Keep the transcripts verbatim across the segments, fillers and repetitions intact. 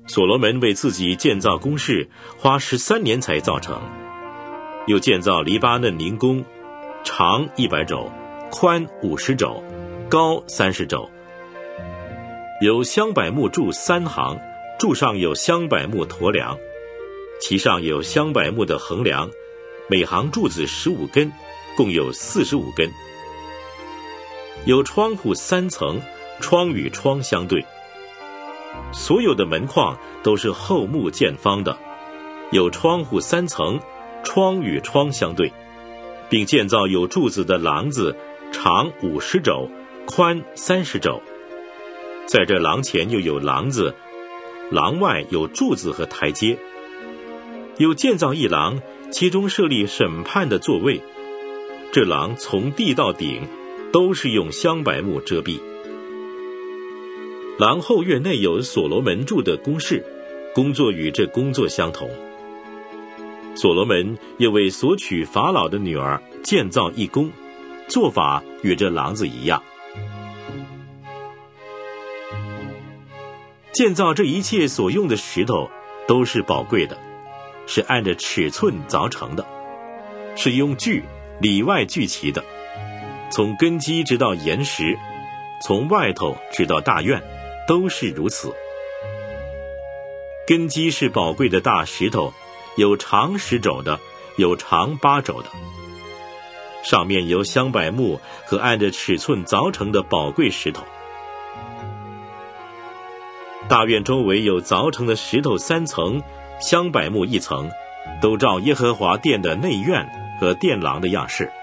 所罗门为自己建造宫室，花十三年才造成。又建造黎巴嫩宁宫，长一百肘，宽五十肘，高三十肘。有香柏木柱三行，柱上有香柏木驼梁，其上有香柏木的横梁，每行柱子十五根，共有四十五根。有窗户三层，窗与窗相对。所有的门框都是厚木见方的，有窗户三层，窗与窗相对，并建造有柱子的廊子，长五十肘，宽三十肘。在这廊前又有廊子，廊外有柱子和台阶。又建造一廊，其中设立审判的座位。这廊从地到顶都是用香柏木遮蔽。廊后院内有所罗门住的宫室，工作与这工作相同。所罗门又为所娶法老的女儿建造一宫，做法与这廊子一样。建造这一切所用的石头都是宝贵的，是按着尺寸凿成的，是用锯里外锯齐的，从根基直到岩石，从外头直到大院，都是如此。根基是宝贵的大石头，有长十肘的，有长八肘的，上面有香柏木和按着尺寸凿成的宝贵石头。大院周围有凿成的石头三层，香柏木一层，都照耶和华殿的内院和殿廊的样式。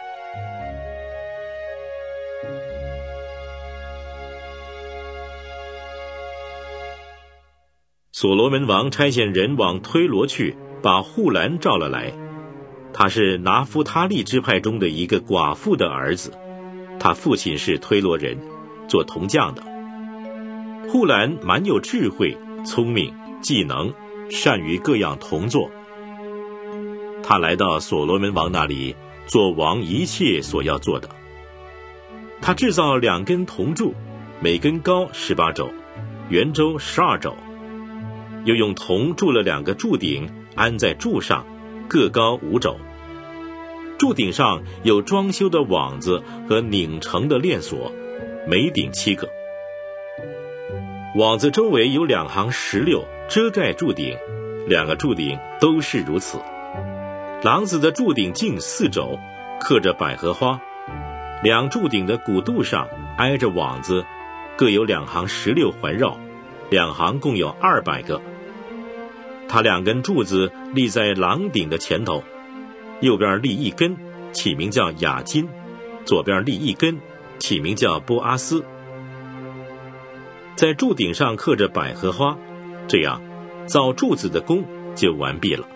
所罗门王差遣人往推罗去，把户兰召了来。他是拿弗他利支派中的一个寡妇的儿子，他父亲是推罗人，做铜匠的。户兰蛮有智慧、聪明、技能，善于各样铜作。他来到所罗门王那里，做王一切所要做的。他制造两根铜柱，每根高十八肘，圆周十二肘。又用铜铸了两个柱顶，安在柱上，各高五肘。柱顶上有装修的网子和拧成的链锁，每顶七个。网子周围有两行石榴遮盖柱顶，两个柱顶都是如此。廊子的柱顶径四肘，刻着百合花，两柱顶的骨肚上挨着网子，各有两行石榴环绕，两行共有二百个。他两根柱子立在廊顶的前头，右边立一根，起名叫雅金；左边立一根，起名叫波阿斯。在柱顶上刻着百合花，这样造柱子的工就完毕了。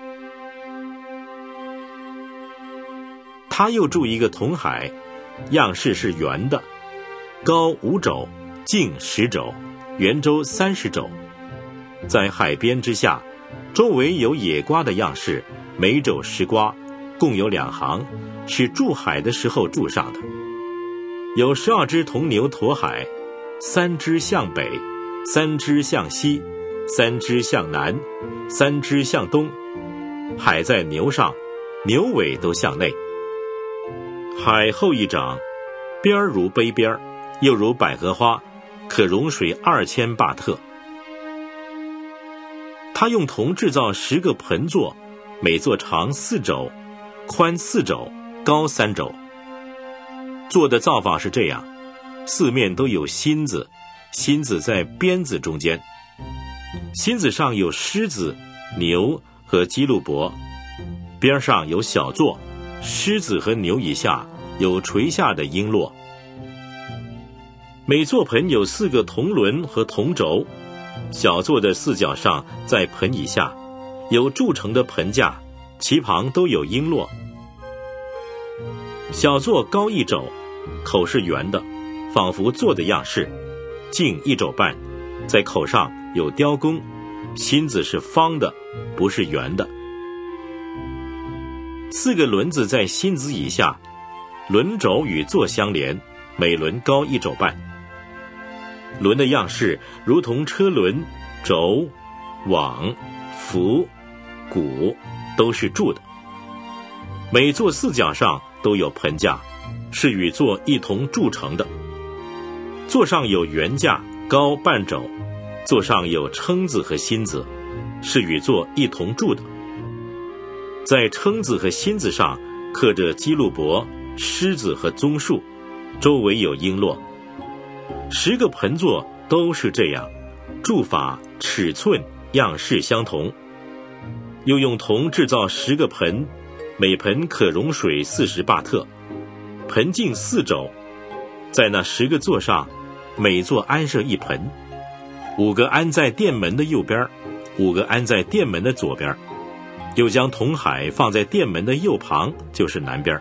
他又筑一个铜海，样式是圆的，高五肘，径十肘，圆周三十肘。在海边之下，周围有野瓜的样式，每肘十瓜，共有两行，是筑海的时候筑上的。有十二只铜牛驮海，三只向北，三只向西，三只向南，三只向东。海在牛上，牛尾都向内。海厚一掌，边儿如杯边，又如百合花，可容水二千巴特。他用铜制造十个盆座，每座长四肘，宽四肘，高三肘。做的造法是这样：四面都有心子，心子在鞭子中间，心子上有狮子、牛和基路伯，边上有小座，狮子和牛以下有垂下的璎珞。每座盆有四个铜轮和铜轴，小座的四角上在盆以下有铸成的盆架，其旁都有璎珞。小座高一肘，口是圆的，仿佛座的样式，径一肘半，在口上有雕工，心子是方的，不是圆的。四个轮子在心子以下，轮轴与座相连，每轮高一肘半。轮的样式如同车轮、轴、 网、服、鼓都是铸的。每座四角上都有盆架，是与座一同铸成的。座上有圆架，高半肘，座上有蛏子和心子，是与座一同铸的。在蛏子和心子上刻着基路伯、狮子和棕树，周围有璎珞。十个盆座都是这样，铸法、尺寸、样式相同。又用铜制造十个盆，每盆可容水四十巴特，盆径四肘。在那十个座上，每座安设一盆，五个安在殿门的右边，五个安在殿门的左边。又将铜海放在殿门的右旁，就是南边。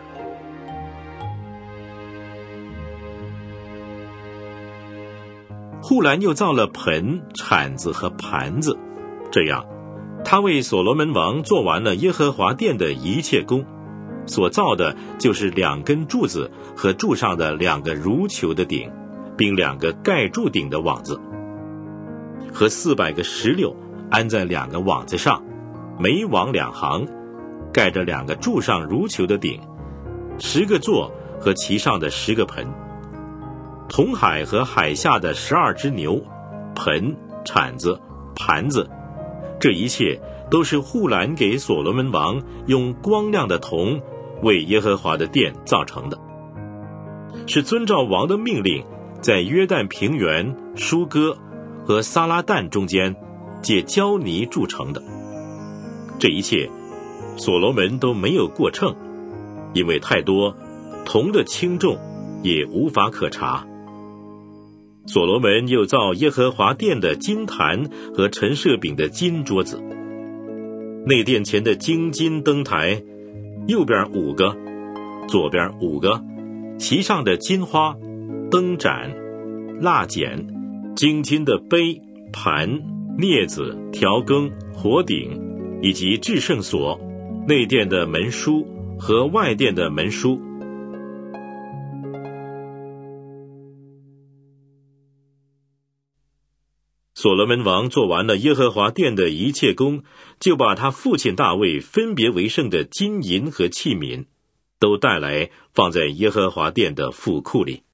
户兰又造了盆、铲子和盘子，这样他为所罗门王做完了耶和华殿的一切工，所造的就是两根柱子和柱上的两个如球的顶，并两个盖住顶的网子，和四百个石榴安在两个网子上，每网两行，盖着两个柱上如球的顶，十个座和其上的十个盆，铜海和海下的十二只牛，盆、铲子、盘子，这一切都是户兰给所罗门王用光亮的铜为耶和华的殿造成的，是遵照王的命令，在约旦平原、舒哥和撒拉旦中间借胶泥铸成的。这一切所罗门都没有过秤，因为太多，铜的轻重也无法可查。所罗门又造耶和华殿的金坛和陈设饼的金桌子，内殿前的金金灯台，右边五个，左边五个，其上的金花、灯盏、蜡剪、金金的杯、盘、镊子、调羹、火鼎，以及至圣所、内殿的门书和外殿的门书。所罗门王做完了耶和华殿的一切工，就把他父亲大卫分别为圣的金银和器皿，都带来放在耶和华殿的府库里。